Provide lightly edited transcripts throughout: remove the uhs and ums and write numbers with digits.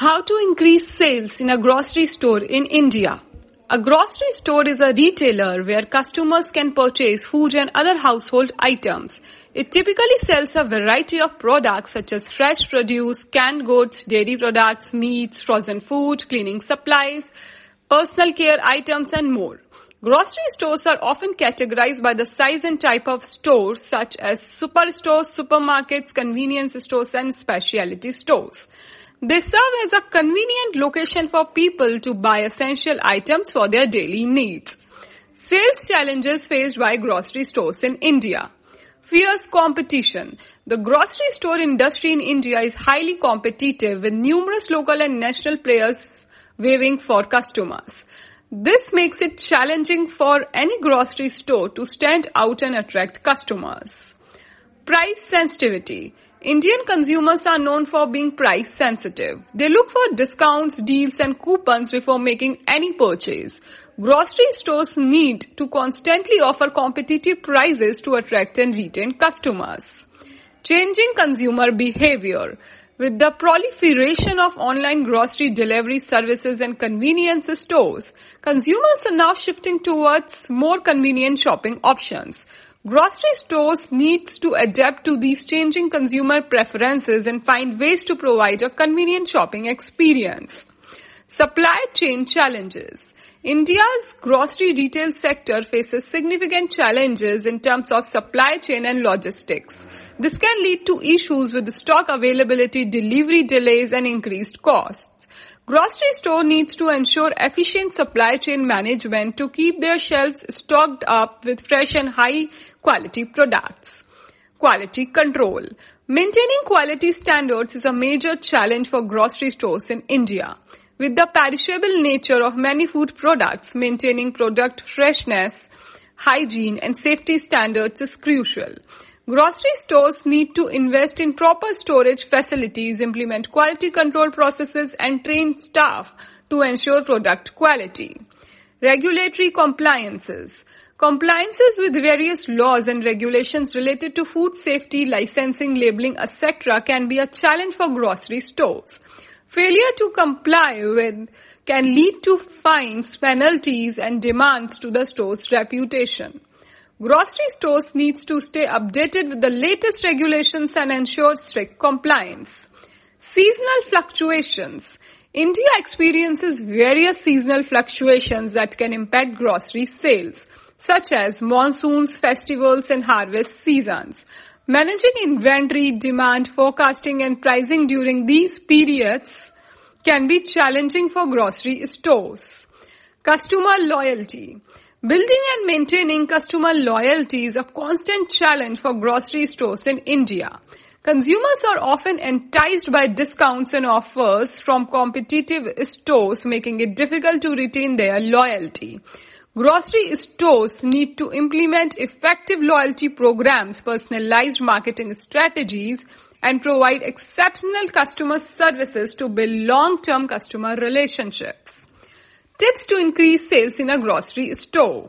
How to increase sales in a grocery store in India. A grocery store is a retailer where customers can purchase food and other household items. It typically sells a variety of products such as fresh produce, canned goods, dairy products, meats, frozen food, cleaning supplies, personal care items and more. Grocery stores are often categorized by the size and type of stores such as superstores, supermarkets, convenience stores and specialty stores. They serve as a convenient location for people to buy essential items for their daily needs. Sales challenges faced by grocery stores in India. Fierce competition. The grocery store industry in India is highly competitive with numerous local and national players vying for customers. This makes it challenging for any grocery store to stand out and attract customers. Price sensitivity. Indian consumers are known for being price sensitive. They look for discounts, deals and coupons before making any purchase. Grocery stores need to constantly offer competitive prices to attract and retain customers. Changing consumer behavior. With the proliferation of online grocery delivery services and convenience stores, consumers are now shifting towards more convenient shopping options. Grocery stores need to adapt to these changing consumer preferences and find ways to provide a convenient shopping experience. Supply chain challenges. India's grocery retail sector faces significant challenges in terms of supply chain and logistics. This can lead to issues with stock availability, delivery delays, and increased costs. Grocery store needs to ensure efficient supply chain management to keep their shelves stocked up with fresh and high quality products. Quality control. Maintaining quality standards is a major challenge for grocery stores in India. With the perishable nature of many food products, maintaining product freshness, hygiene, and safety standards is crucial. Grocery stores need to invest in proper storage facilities, implement quality control processes, and train staff to ensure product quality. Regulatory compliances. Compliances with various laws and regulations related to food safety, licensing, labeling, etc. can be a challenge for grocery stores. Failure to comply with can lead to fines, penalties, and demands to the store's reputation. Grocery stores need to stay updated with the latest regulations and ensure strict compliance. Seasonal fluctuations. India experiences various seasonal fluctuations that can impact grocery sales, such as monsoons, festivals, and harvest seasons. Managing inventory, demand, forecasting, and pricing during these periods can be challenging for grocery stores. Customer loyalty. Building and maintaining customer loyalty is a constant challenge for grocery stores in India. Consumers are often enticed by discounts and offers from competitive stores, making it difficult to retain their loyalty. Grocery stores need to implement effective loyalty programs, personalized marketing strategies, and provide exceptional customer services to build long-term customer relationships. Tips to increase sales in a grocery store.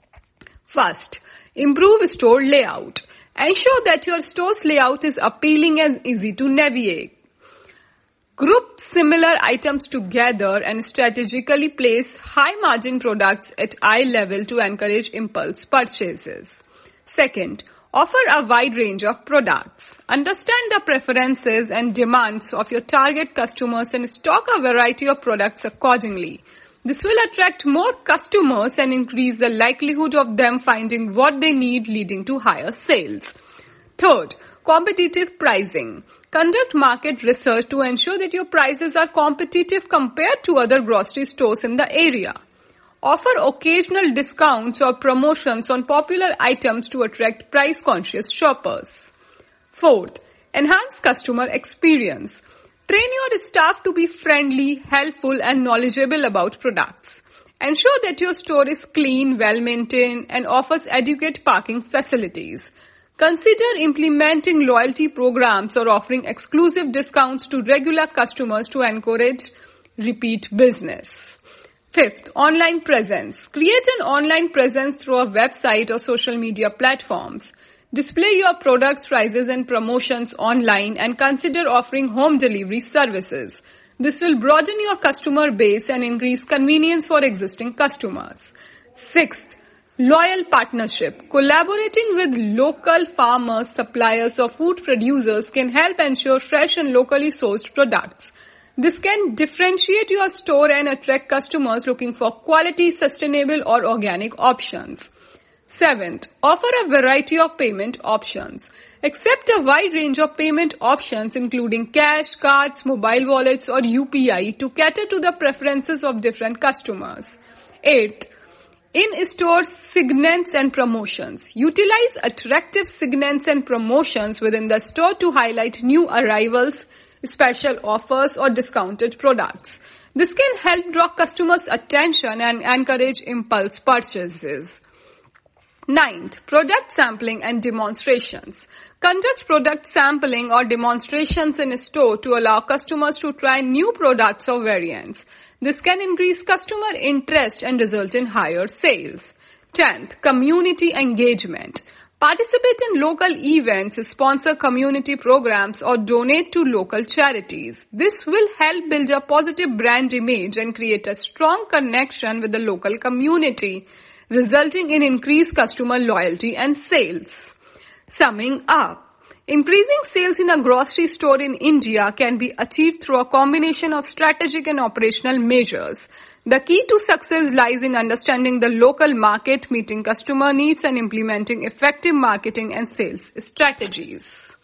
First, improve store layout. Ensure that your store's layout is appealing and easy to navigate. Group similar items together and strategically place high-margin products at eye level to encourage impulse purchases. Second, offer a wide range of products. Understand the preferences and demands of your target customers and stock a variety of products accordingly. This will attract more customers and increase the likelihood of them finding what they need, leading to higher sales. Third, competitive pricing. Conduct market research to ensure that your prices are competitive compared to other grocery stores in the area. Offer occasional discounts or promotions on popular items to attract price-conscious shoppers. Fourth, enhance customer experience. Train your staff to be friendly, helpful, and knowledgeable about products. Ensure that your store is clean, well-maintained, and offers adequate parking facilities. Consider implementing loyalty programs or offering exclusive discounts to regular customers to encourage repeat business. Fifth, online presence. Create an online presence through a website or social media platforms. Display your products, prices and promotions online and consider offering home delivery services. This will broaden your customer base and increase convenience for existing customers. Sixth, loyal partnership. Collaborating with local farmers, suppliers, or food producers can help ensure fresh and locally sourced products. This can differentiate your store and attract customers looking for quality, sustainable, or organic options. Seventh, offer a variety of payment options. Accept a wide range of payment options including cash, cards, mobile wallets, or UPI to cater to the preferences of different customers. Eighth, in-store signets and promotions. Utilize attractive signets and promotions within the store to highlight new arrivals, special offers, or discounted products. This can help draw customers' attention and encourage impulse purchases. Ninth, product sampling and demonstrations. Conduct product sampling or demonstrations in a store to allow customers to try new products or variants. This can increase customer interest and result in higher sales. 10th, community engagement. Participate in local events, sponsor community programs, or donate to local charities. This will help build a positive brand image and create a strong connection with the local community, resulting in increased customer loyalty and sales. Summing up, increasing sales in a grocery store in India can be achieved through a combination of strategic and operational measures. The key to success lies in understanding the local market, meeting customer needs, and implementing effective marketing and sales strategies.